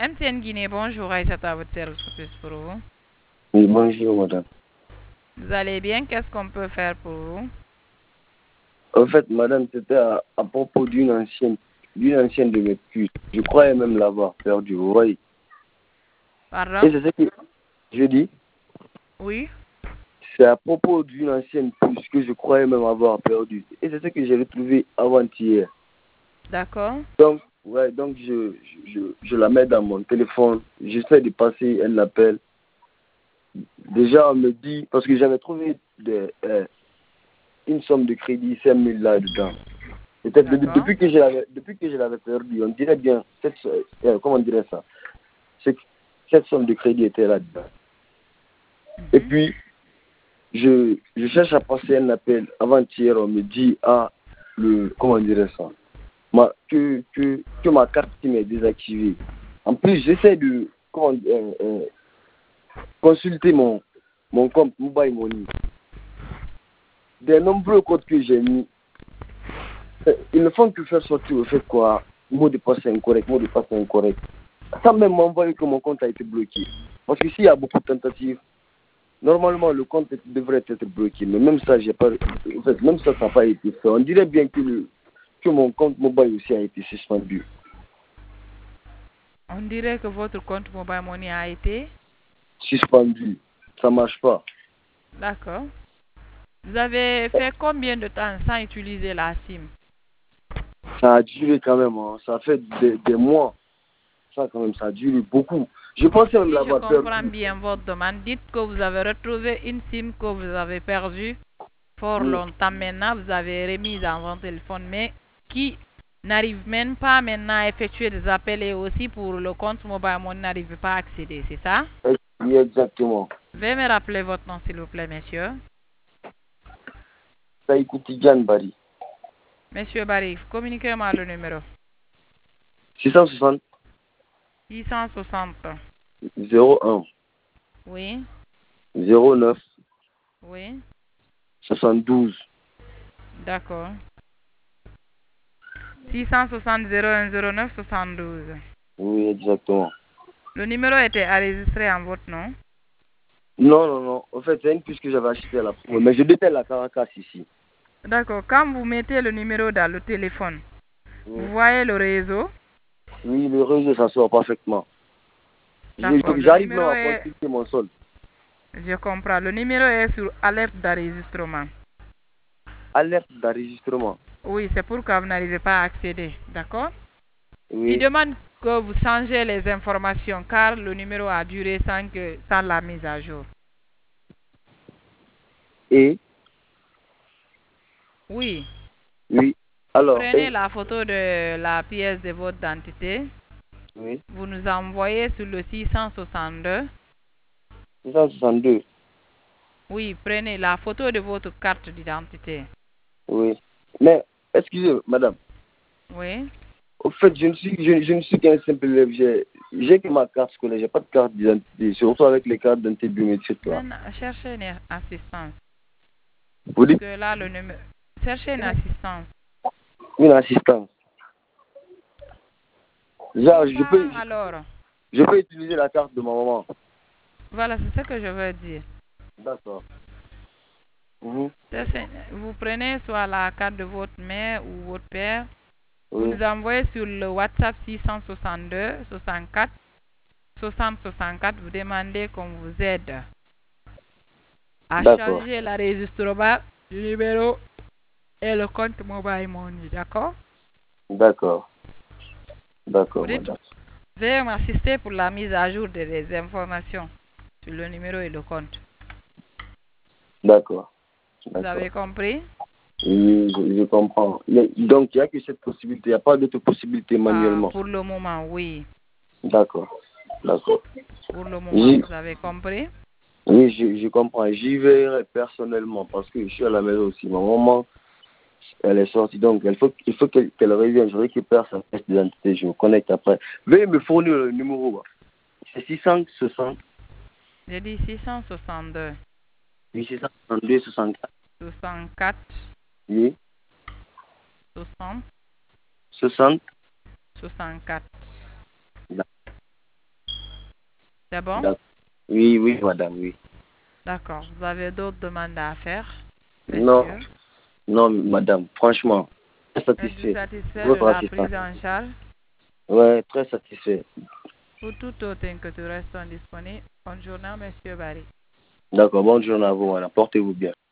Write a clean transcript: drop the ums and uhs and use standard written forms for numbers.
MTN Guinée, bonjour, Aïssata, à votre service pour vous. Oui, bonjour, madame. Vous allez bien? Qu'est-ce qu'on peut faire pour vous? En fait, madame, c'était à propos d'une ancienne de mes puces. Je croyais même l'avoir perdue, vous voyez. Pardon? Et c'est ce que je dis, Oui. c'est à propos d'une ancienne puce que je croyais même avoir perdue. Et c'est ce que j'ai retrouvé avant-hier. D'accord. Donc, ouais, donc je la mets dans mon téléphone. J'essaie de passer un appel. Déjà, on me dit, parce que j'avais trouvé une somme de crédit, 5 000 là-dedans. Peut-être D'accord. depuis que je l'avais perdu, on dirait bien, comment on dirait ça, c'est que cette somme de crédit était là-dedans. Et Mhm. puis, je cherche à passer un appel. Avant-hier, on me dit, comment on dirait ça, que ma carte SIM est désactivée. En plus, j'essaie de consulter mon compte Mobile Money. Des nombreux codes que j'ai mis, ils ne font que faire sortir au fait quoi, mot de passe incorrect, mot de passe incorrect. Sans même m'envoyer que mon compte a été bloqué. Parce que s'il y a beaucoup de tentatives, normalement le compte devrait être bloqué. Mais même ça, j'ai pas. En fait, même ça n'a pas été fait. On dirait bien que mon compte mobile aussi a été suspendu. On dirait que votre compte Mobile Money a été. Suspendu. Ça marche pas. D'accord. Vous avez fait combien de temps sans utiliser la SIM? Ça a duré quand même. Hein. Ça fait des mois. Ça quand même, ça a duré beaucoup. Je pensais même Si je l'avoir comprends perdu. bien votre demande, dites que vous avez retrouvé une SIM que vous avez perdue fort Oui, longtemps maintenant. Vous avez remis dans votre téléphone, mais qui n'arrive même pas maintenant à effectuer des appels et aussi pour le compte Mobile Money n'arrive pas à accéder, c'est ça? oui, exactement. Veuillez me rappeler votre nom, s'il vous plaît, monsieur. Ça écoute Diane Bari. Monsieur Barry, communiquez-moi le numéro. 660 660. 01 Oui, 09 oui, 72. d'accord. 660 01 09 72. Oui, exactement. Le numéro était enregistré en votre nom. Non, non, non. En fait, c'est une puce que j'avais achetée à la promo. Mais je déteste la Caracas ici. D'accord. Quand vous mettez le numéro dans le téléphone, Oui, vous voyez le réseau. oui, le réseau, ça sort parfaitement. D'accord. Le J'arrive même numéro à est, consulter mon sol. je comprends. Le numéro est sur alerte d'enregistrement. Alerte d'enregistrement. Oui, c'est pourquoi vous n'arrivez pas à accéder. D'accord? Il Oui. demande que vous changez les informations car le numéro a duré sans la mise à jour. Et, Oui. oui. Vous Alors, prenez la photo de la pièce de votre identité. oui. Vous nous envoyez sur le 662. 662. Oui, prenez la photo de votre carte d'identité. Oui. Mais, excusez, madame. Oui. Au fait, je ne suis qu'un simple élève. J'ai que ma carte scolaire. J'ai pas de carte d'identité. Surtout avec les cartes d'identité biométriques là. Maintenant, cherchez une assistance. Vous Parce dites que là, le numéro. Cherchez une assistance. une assistance. Genre, Comment alors? je peux utiliser la carte de ma maman. Voilà, c'est ce que je veux dire. D'accord. Mhm. Vous prenez soit la carte de votre mère ou votre père. Vous Oui. nous envoyez sur le WhatsApp 662 64 60 64. Vous demandez qu'on vous aide à D'accord. changer l'enregistrement du numéro et le compte Mobile Money. D'accord? D'accord. Vous D'accord, dites, madame. veuillez m'assister pour la mise à jour des informations sur le numéro et le compte. D'accord. Vous avez D'accord. compris? Oui, je comprends. Donc, il n'y a que cette possibilité. Il n'y a pas d'autre possibilité Ah, manuellement. pour le moment, oui. D'accord. D'accord. Pour le moment, J'y- vous avez compris? Oui, je comprends. J'y verrai personnellement parce que je suis à la maison aussi. Ma maman, elle est sortie. Donc, il faut qu'elle revienne. Je récupère sa pièce d'identité. Je me connecte après. Veuillez me fournir le numéro. C'est 660 J'ai dit 662 662 64. 64 Oui. 60 60. 64. C'est bon? Oui, oui, madame, oui. D'accord. Vous avez d'autres demandes à faire, Non, monsieur? non, madame, franchement, très Êtes-vous satisfait. satisfait de Votre la assistance. prise en charge? Ouais, très satisfait. Pour toute autre inquiétude, restons disponibles. Bonne journée, monsieur Barry. D'accord, bonne journée à vous, madame. Portez-vous bien.